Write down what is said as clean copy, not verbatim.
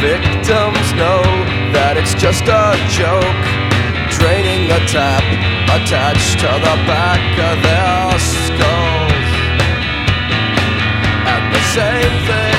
victims know that it's just a joke, draining the tap attached to the back of their skulls. And the same thing